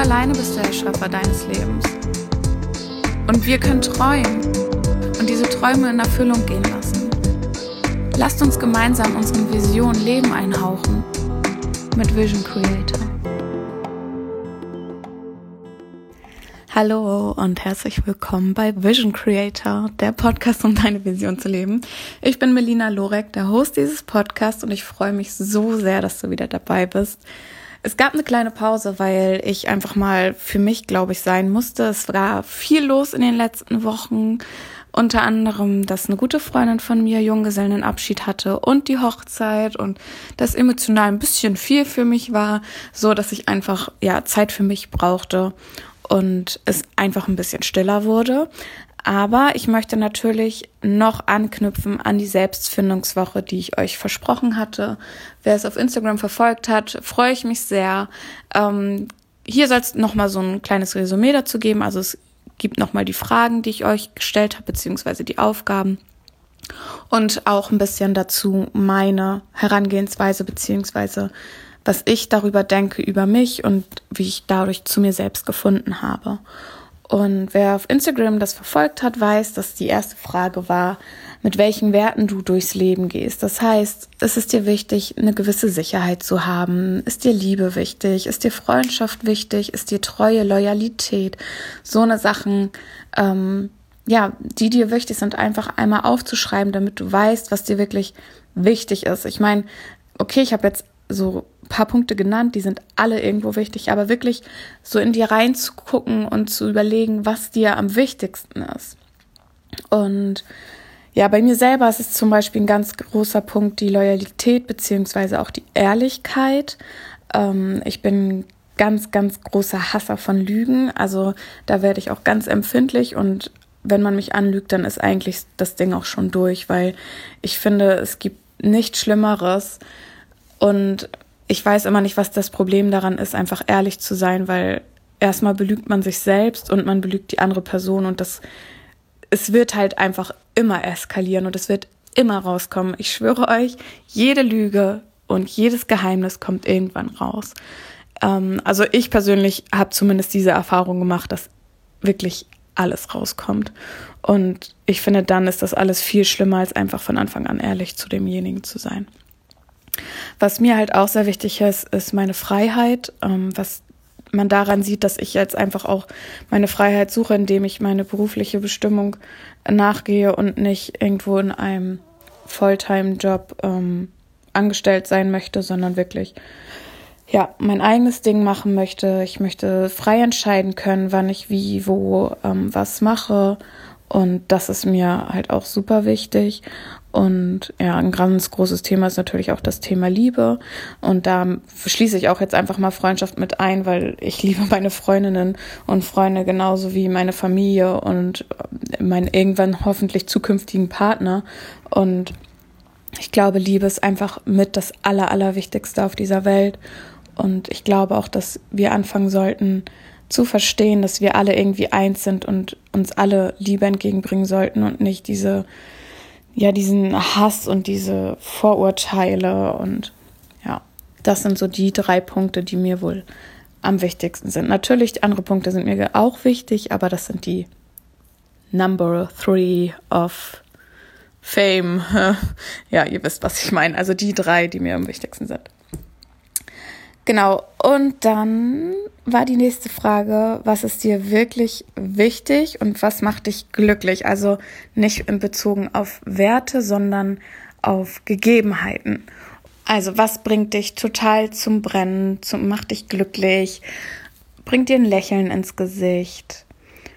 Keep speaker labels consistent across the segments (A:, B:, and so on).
A: alleine bist der Erschaffer deines Lebens. Und wir können träumen und diese Träume in Erfüllung gehen lassen. Lasst uns gemeinsam unseren Visionen Leben einhauchen mit Vision Creator. Hallo und herzlich willkommen bei Vision Creator, der Podcast, um deine Vision zu leben. Ich bin Melina Lorek, der Host dieses Podcasts, und ich freue mich so sehr, dass du wieder dabei bist. Es gab eine kleine Pause, weil ich einfach mal für mich, glaube ich, sein musste. Es war viel los in den letzten Wochen. Unter anderem, dass eine gute Freundin von mir Junggesellenabschied hatte und die Hochzeit, und das emotional ein bisschen viel für mich war, so dass ich einfach Zeit für mich brauchte und es einfach ein bisschen stiller wurde. Aber ich möchte natürlich noch anknüpfen an die Selbstfindungswoche, die ich euch versprochen hatte. Wer es auf Instagram verfolgt hat, freue ich mich sehr. Hier soll es nochmal so ein kleines Resümee dazu geben. Also es gibt nochmal die Fragen, die ich euch gestellt habe, beziehungsweise die Aufgaben. Und auch ein bisschen dazu meine Herangehensweise, beziehungsweise was ich darüber denke, über mich und wie ich dadurch zu mir selbst gefunden habe. Und wer auf Instagram das verfolgt hat, weiß, dass die erste Frage war, mit welchen Werten du durchs Leben gehst. Das heißt, ist es dir wichtig, eine gewisse Sicherheit zu haben? Ist dir Liebe wichtig? Ist dir Freundschaft wichtig? Ist dir Treue, Loyalität? So eine Sachen, die dir wichtig sind, einfach einmal aufzuschreiben, damit du weißt, was dir wirklich wichtig ist. Ich meine, okay, ich habe jetzt so ein paar Punkte genannt, die sind alle irgendwo wichtig, aber wirklich so in dir reinzugucken und zu überlegen, was dir am wichtigsten ist. Und ja, bei mir selber ist es zum Beispiel ein ganz großer Punkt die Loyalität beziehungsweise auch die Ehrlichkeit. Ich bin ganz, ganz großer Hasser von Lügen, also da werde ich auch ganz empfindlich, und wenn man mich anlügt, dann ist eigentlich das Ding auch schon durch, weil ich finde, es gibt nichts Schlimmeres. Und ich weiß immer nicht, was das Problem daran ist, einfach ehrlich zu sein, weil erstmal belügt man sich selbst und man belügt die andere Person, und es wird halt einfach immer eskalieren und es wird immer rauskommen. Ich schwöre euch, jede Lüge und jedes Geheimnis kommt irgendwann raus. Also ich persönlich habe zumindest diese Erfahrung gemacht, dass wirklich alles rauskommt. Und ich finde, dann ist das alles viel schlimmer, als einfach von Anfang an ehrlich zu demjenigen zu sein. Was mir halt auch sehr wichtig ist meine Freiheit, was man daran sieht, dass ich jetzt einfach auch meine Freiheit suche, indem ich meine berufliche Bestimmung nachgehe und nicht irgendwo in einem Fulltime-Job angestellt sein möchte, sondern wirklich mein eigenes Ding machen möchte. Ich möchte frei entscheiden können, wann ich wie, wo was mache, und das ist mir halt auch super wichtig. Und ein ganz großes Thema ist natürlich auch das Thema Liebe. Und da schließe ich auch jetzt einfach mal Freundschaft mit ein, weil ich liebe meine Freundinnen und Freunde genauso wie meine Familie und meinen irgendwann hoffentlich zukünftigen Partner. Und ich glaube, Liebe ist einfach mit das Allerwichtigste auf dieser Welt. Und ich glaube auch, dass wir anfangen sollten zu verstehen, dass wir alle irgendwie eins sind und uns alle Liebe entgegenbringen sollten und nicht diesen Hass und diese Vorurteile. Und das sind so die 3 Punkte, die mir wohl am wichtigsten sind. Natürlich, andere Punkte sind mir auch wichtig, aber das sind die Number 3 of Fame. Ja, ihr wisst, was ich meine. Also die 3, die mir am wichtigsten sind. Genau, und dann war die nächste Frage, was ist dir wirklich wichtig und was macht dich glücklich? Also nicht in Bezug auf Werte, sondern auf Gegebenheiten. Also was bringt dich total zum Brennen, macht dich glücklich, bringt dir ein Lächeln ins Gesicht,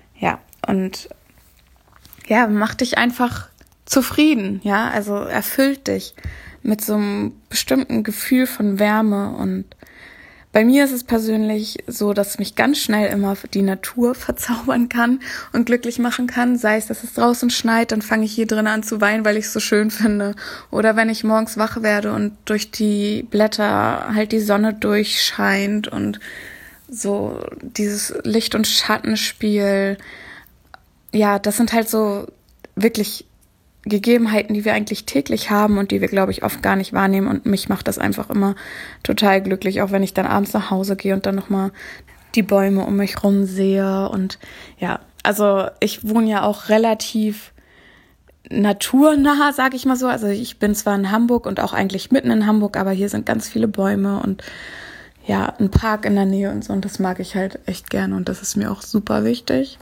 A: und macht dich einfach zufrieden, also erfüllt dich mit so einem bestimmten Gefühl von Wärme. Und bei mir ist es persönlich so, dass mich ganz schnell immer die Natur verzaubern kann und glücklich machen kann. Sei es, dass es draußen schneit, dann fange ich hier drin an zu weinen, weil ich es so schön finde. Oder wenn ich morgens wach werde und durch die Blätter halt die Sonne durchscheint und so dieses Licht- und Schattenspiel. Ja, das sind halt so wirklich Gegebenheiten, die wir eigentlich täglich haben und die wir, glaube ich, oft gar nicht wahrnehmen. Und mich macht das einfach immer total glücklich, auch wenn ich dann abends nach Hause gehe und dann nochmal die Bäume um mich rum sehe. Und ja, also ich wohne ja auch relativ naturnah, sage ich mal so. Also ich bin zwar in Hamburg und auch eigentlich mitten in Hamburg, aber hier sind ganz viele Bäume und ja, ein Park in der Nähe und so. Und das mag ich halt echt gerne und das ist mir auch super wichtig.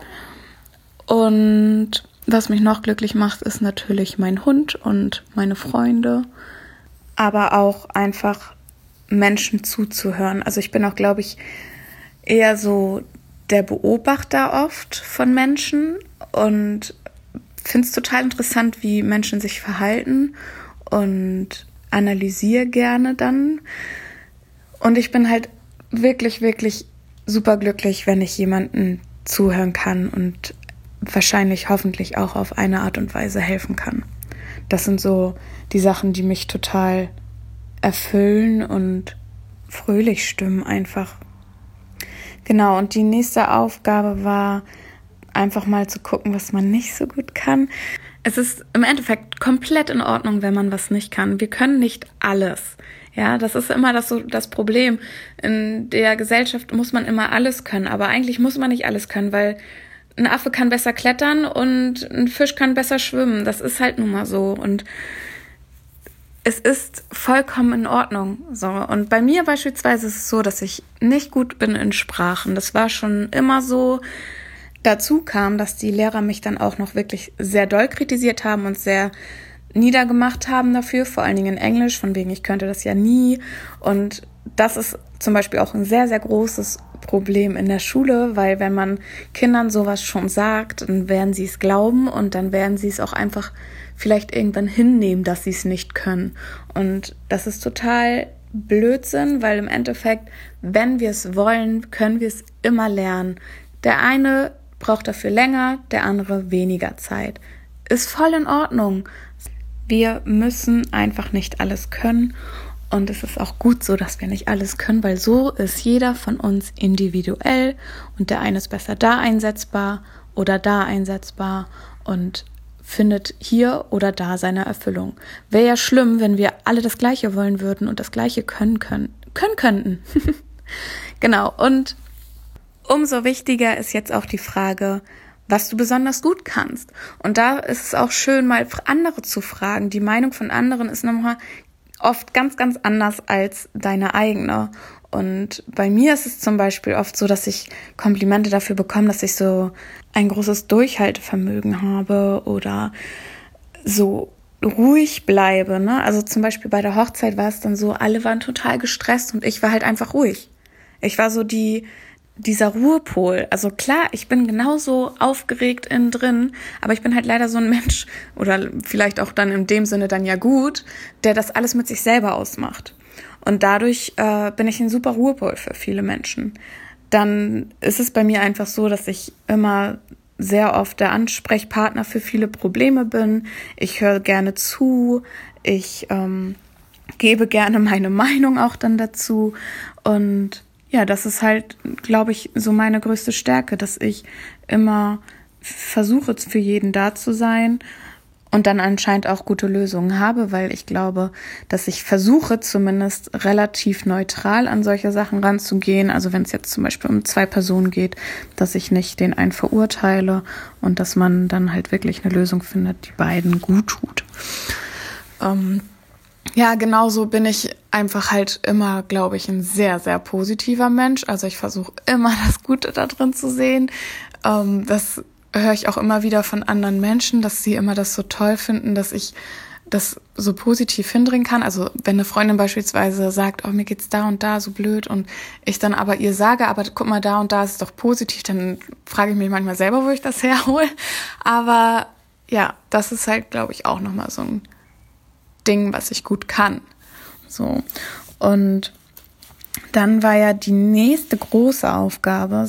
A: Und was mich noch glücklich macht, ist natürlich mein Hund und meine Freunde, aber auch einfach Menschen zuzuhören. Also ich bin auch, glaube ich, eher so der Beobachter oft von Menschen und finde es total interessant, wie Menschen sich verhalten und analysiere gerne dann. Und ich bin halt wirklich, wirklich super glücklich, wenn ich jemandem zuhören kann und wahrscheinlich hoffentlich auch auf eine Art und Weise helfen kann. Das sind so die Sachen, die mich total erfüllen und fröhlich stimmen einfach. Genau, und die nächste Aufgabe war einfach mal zu gucken, was man nicht so gut kann. Es ist im Endeffekt komplett in Ordnung, wenn man was nicht kann. Wir können nicht alles. Ja, das ist immer das Problem. In der Gesellschaft muss man immer alles können, aber eigentlich muss man nicht alles können, weil ein Affe kann besser klettern und ein Fisch kann besser schwimmen. Das ist halt nun mal so. Und es ist vollkommen in Ordnung. So. Und bei mir beispielsweise ist es so, dass ich nicht gut bin in Sprachen. Das war schon immer so. Dazu kam, dass die Lehrer mich dann auch noch wirklich sehr doll kritisiert haben und sehr niedergemacht haben dafür, vor allen Dingen in Englisch, von wegen ich könnte das ja nie. Und das ist zum Beispiel auch ein sehr, sehr großes Problem in der Schule, weil wenn man Kindern sowas schon sagt, dann werden sie es glauben und dann werden sie es auch einfach vielleicht irgendwann hinnehmen, dass sie es nicht können. Und das ist total Blödsinn, weil im Endeffekt, wenn wir es wollen, können wir es immer lernen. Der eine braucht dafür länger, der andere weniger Zeit. Ist voll in Ordnung. Wir müssen einfach nicht alles können. Und es ist auch gut so, dass wir nicht alles können, weil so ist jeder von uns individuell und der eine ist besser da einsetzbar oder da einsetzbar und findet hier oder da seine Erfüllung. Wäre ja schlimm, wenn wir alle das Gleiche wollen würden und das Gleiche können könnten. Genau, und umso wichtiger ist jetzt auch die Frage, was du besonders gut kannst. Und da ist es auch schön, mal andere zu fragen. Die Meinung von anderen ist nochmal oft ganz, ganz anders als deine eigene. Und bei mir ist es zum Beispiel oft so, dass ich Komplimente dafür bekomme, dass ich so ein großes Durchhaltevermögen habe oder so ruhig bleibe, ne? Also zum Beispiel bei der Hochzeit war es dann so, alle waren total gestresst und ich war halt einfach ruhig. Ich war so dieser Ruhepol. Also klar, ich bin genauso aufgeregt innen drin, aber ich bin halt leider so ein Mensch, oder vielleicht auch dann in dem Sinne dann ja gut, der das alles mit sich selber ausmacht. Und dadurch bin ich ein super Ruhepol für viele Menschen. Dann ist es bei mir einfach so, dass ich immer sehr oft der Ansprechpartner für viele Probleme bin. Ich höre gerne zu, ich gebe gerne meine Meinung auch dann dazu und ja, das ist halt, glaube ich, so meine größte Stärke, dass ich immer versuche, für jeden da zu sein und dann anscheinend auch gute Lösungen habe, weil ich glaube, dass ich versuche, zumindest relativ neutral an solche Sachen ranzugehen. Also wenn es jetzt zum Beispiel um 2 Personen geht, dass ich nicht den einen verurteile und dass man dann halt wirklich eine Lösung findet, die beiden gut tut. Ja, genauso bin ich einfach halt immer, glaube ich, ein sehr, sehr positiver Mensch. Also ich versuche immer das Gute da drin zu sehen. Das höre ich auch immer wieder von anderen Menschen, dass sie immer das so toll finden, dass ich das so positiv hindrehen kann. Also wenn eine Freundin beispielsweise sagt, oh, mir geht's da und da so blöd und ich dann aber ihr sage, aber guck mal, da und da ist es doch positiv, dann frage ich mich manchmal selber, wo ich das herhole. Aber ja, das ist halt, glaube ich, auch nochmal so ein Ding, was ich gut kann. So. Und dann war ja die nächste große Aufgabe,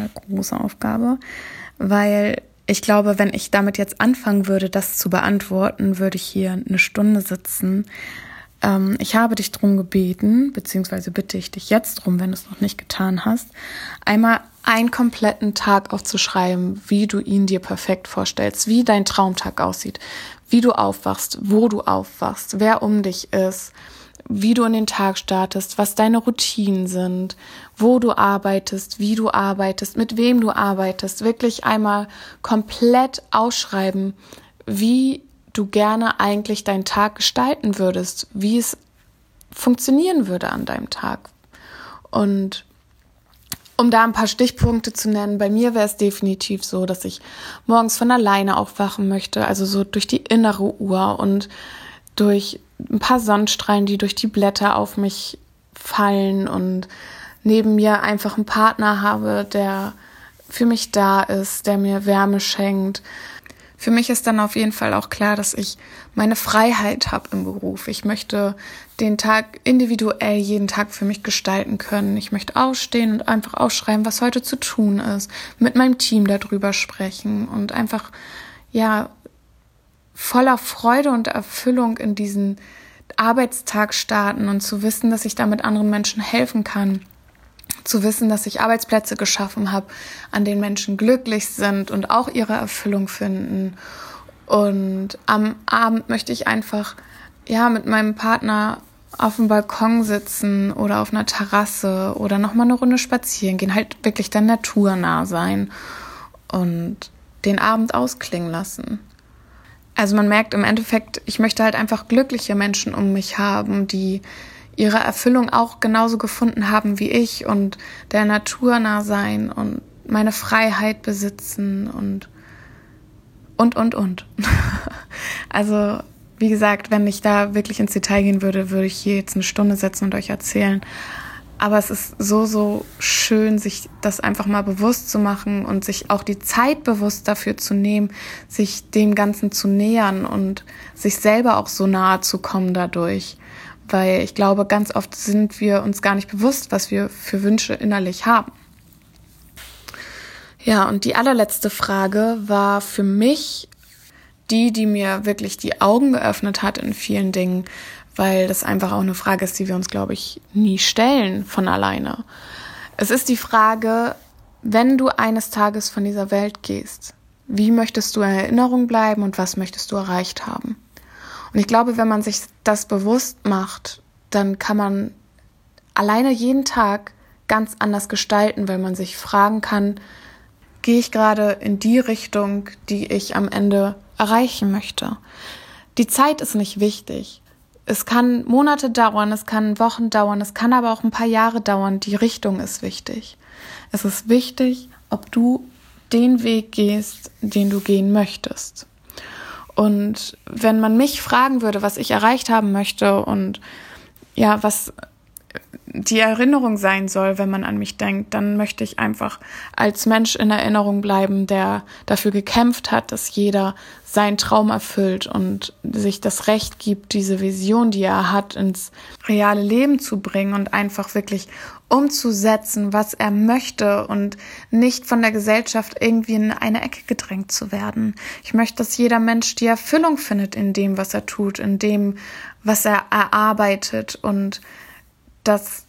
A: weil ich glaube, wenn ich damit jetzt anfangen würde, das zu beantworten, würde ich hier eine Stunde sitzen. Ich habe dich drum gebeten, beziehungsweise bitte ich dich jetzt drum, wenn du es noch nicht getan hast, einmal einen kompletten Tag aufzuschreiben, wie du ihn dir perfekt vorstellst, wie dein Traumtag aussieht, wie du aufwachst, wo du aufwachst, wer um dich ist, wie du in den Tag startest, was deine Routinen sind, wo du arbeitest, wie du arbeitest, mit wem du arbeitest. Wirklich einmal komplett ausschreiben, wie du gerne eigentlich deinen Tag gestalten würdest, wie es funktionieren würde an deinem Tag. Und um da ein paar Stichpunkte zu nennen, bei mir wäre es definitiv so, dass ich morgens von alleine aufwachen möchte, also so durch die innere Uhr und durch ein paar Sonnenstrahlen, die durch die Blätter auf mich fallen und neben mir einfach einen Partner habe, der für mich da ist, der mir Wärme schenkt. Für mich ist dann auf jeden Fall auch klar, dass ich meine Freiheit habe im Beruf. Ich möchte den Tag individuell jeden Tag für mich gestalten können. Ich möchte aufstehen und einfach aufschreiben, was heute zu tun ist, mit meinem Team darüber sprechen und einfach, voller Freude und Erfüllung in diesen Arbeitstag starten und zu wissen, dass ich damit anderen Menschen helfen kann. Zu wissen, dass ich Arbeitsplätze geschaffen habe, an denen Menschen glücklich sind und auch ihre Erfüllung finden. Und am Abend möchte ich einfach mit meinem Partner auf dem Balkon sitzen oder auf einer Terrasse oder nochmal eine Runde spazieren gehen, halt wirklich dann naturnah sein und den Abend ausklingen lassen. Also man merkt im Endeffekt, ich möchte halt einfach glückliche Menschen um mich haben, die ihre Erfüllung auch genauso gefunden haben wie ich und der Natur nah sein und meine Freiheit besitzen und. Also, wie gesagt, wenn ich da wirklich ins Detail gehen würde, würde ich hier jetzt eine Stunde sitzen und euch erzählen. Aber es ist so schön, sich das einfach mal bewusst zu machen und sich auch die Zeit bewusst dafür zu nehmen, sich dem Ganzen zu nähern und sich selber auch so nahe zu kommen dadurch. Weil ich glaube, ganz oft sind wir uns gar nicht bewusst, was wir für Wünsche innerlich haben. Ja, und die allerletzte Frage war für mich die mir wirklich die Augen geöffnet hat in vielen Dingen, weil das einfach auch eine Frage ist, die wir uns, glaube ich, nie stellen von alleine. Es ist die Frage, wenn du eines Tages von dieser Welt gehst, wie möchtest du in Erinnerung bleiben und was möchtest du erreicht haben? Und ich glaube, wenn man sich das bewusst macht, dann kann man alleine jeden Tag ganz anders gestalten, weil man sich fragen kann, gehe ich gerade in die Richtung, die ich am Ende erreichen möchte? Die Zeit ist nicht wichtig. Es kann Monate dauern, es kann Wochen dauern, es kann aber auch ein paar Jahre dauern. Die Richtung ist wichtig. Es ist wichtig, ob du den Weg gehst, den du gehen möchtest. Und wenn man mich fragen würde, was ich erreicht haben möchte und was die Erinnerung sein soll, wenn man an mich denkt, dann möchte ich einfach als Mensch in Erinnerung bleiben, der dafür gekämpft hat, dass jeder seinen Traum erfüllt und sich das Recht gibt, diese Vision, die er hat, ins reale Leben zu bringen und einfach wirklich umzusetzen, was er möchte und nicht von der Gesellschaft irgendwie in eine Ecke gedrängt zu werden. Ich möchte, dass jeder Mensch die Erfüllung findet in dem, was er tut, in dem, was er erarbeitet und dass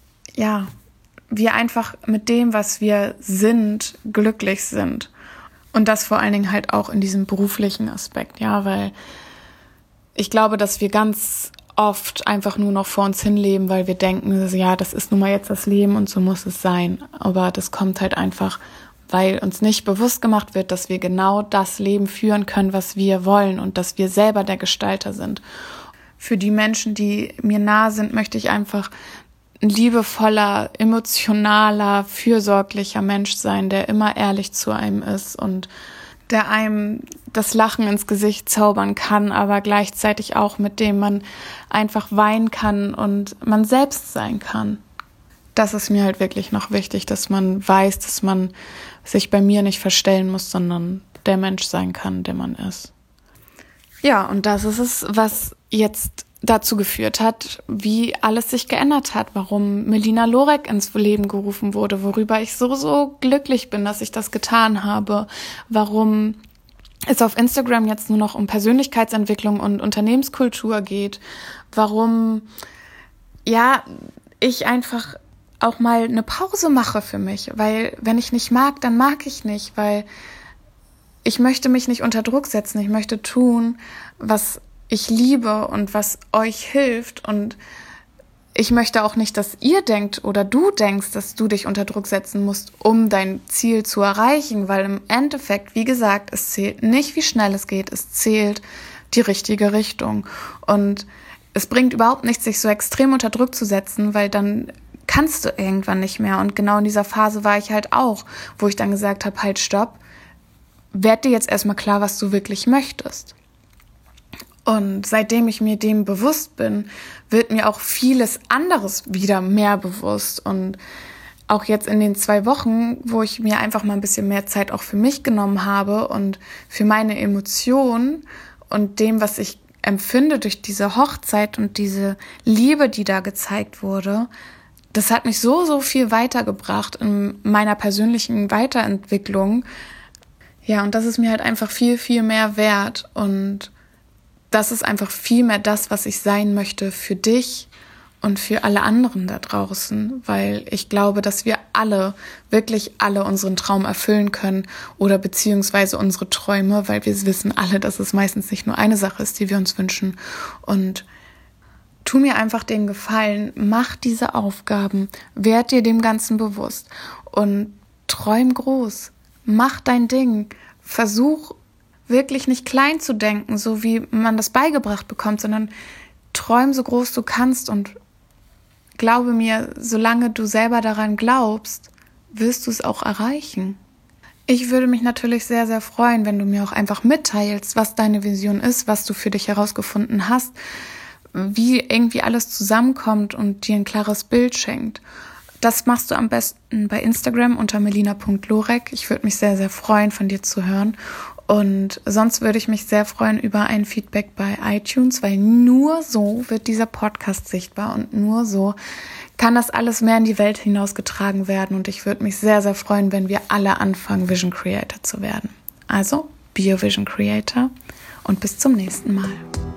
A: wir einfach mit dem, was wir sind, glücklich sind. Und das vor allen Dingen halt auch in diesem beruflichen Aspekt, weil ich glaube, dass wir ganz oft einfach nur noch vor uns hinleben, weil wir denken, das ist nun mal jetzt das Leben und so muss es sein. Aber das kommt halt einfach, weil uns nicht bewusst gemacht wird, dass wir genau das Leben führen können, was wir wollen und dass wir selber der Gestalter sind. Für die Menschen, die mir nahe sind, möchte ich einfach ein liebevoller, emotionaler, fürsorglicher Mensch sein, der immer ehrlich zu einem ist und der einem das Lachen ins Gesicht zaubern kann, aber gleichzeitig auch mit dem man einfach weinen kann und man selbst sein kann. Das ist mir halt wirklich noch wichtig, dass man weiß, dass man sich bei mir nicht verstellen muss, sondern der Mensch sein kann, der man ist. Ja, und das ist es, was jetzt dazu geführt hat, wie alles sich geändert hat, warum Melina Lorek ins Leben gerufen wurde, worüber ich so glücklich bin, dass ich das getan habe, warum es auf Instagram jetzt nur noch um Persönlichkeitsentwicklung und Unternehmenskultur geht, warum ich einfach auch mal eine Pause mache für mich, weil wenn ich nicht mag, dann mag ich nicht, weil ich möchte mich nicht unter Druck setzen, ich möchte tun, was ich liebe und was euch hilft und ich möchte auch nicht, dass ihr denkt oder du denkst, dass du dich unter Druck setzen musst, um dein Ziel zu erreichen, weil im Endeffekt, wie gesagt, es zählt nicht, wie schnell es geht, es zählt die richtige Richtung. Und es bringt überhaupt nichts, sich so extrem unter Druck zu setzen, weil dann kannst du irgendwann nicht mehr. Und genau in dieser Phase war ich halt auch, wo ich dann gesagt habe, halt stopp, werd dir jetzt erstmal klar, was du wirklich möchtest. Und seitdem ich mir dem bewusst bin, wird mir auch vieles anderes wieder mehr bewusst. Und auch jetzt in den 2 Wochen, wo ich mir einfach mal ein bisschen mehr Zeit auch für mich genommen habe und für meine Emotionen und dem, was ich empfinde durch diese Hochzeit und diese Liebe, die da gezeigt wurde, das hat mich so viel weitergebracht in meiner persönlichen Weiterentwicklung. Ja, und das ist mir halt einfach viel mehr wert. Und das ist einfach viel mehr das, was ich sein möchte für dich und für alle anderen da draußen, weil ich glaube, dass wir alle, wirklich alle unseren Traum erfüllen können oder beziehungsweise unsere Träume, weil wir wissen alle, dass es meistens nicht nur eine Sache ist, die wir uns wünschen. Und tu mir einfach den Gefallen, mach diese Aufgaben, werd dir dem Ganzen bewusst und träum groß, mach dein Ding, versuch wirklich nicht klein zu denken, so wie man das beigebracht bekommt, sondern träum so groß du kannst und glaube mir, solange du selber daran glaubst, wirst du es auch erreichen. Ich würde mich natürlich sehr freuen, wenn du mir auch einfach mitteilst, was deine Vision ist, was du für dich herausgefunden hast, wie irgendwie alles zusammenkommt und dir ein klares Bild schenkt. Das machst du am besten bei Instagram unter melina.lorek. Ich würde mich sehr freuen, von dir zu hören. Und sonst würde ich mich sehr freuen über ein Feedback bei iTunes, weil nur so wird dieser Podcast sichtbar und nur so kann das alles mehr in die Welt hinausgetragen werden. Und ich würde mich sehr freuen, wenn wir alle anfangen, Vision Creator zu werden. Also, be a Vision Creator und bis zum nächsten Mal.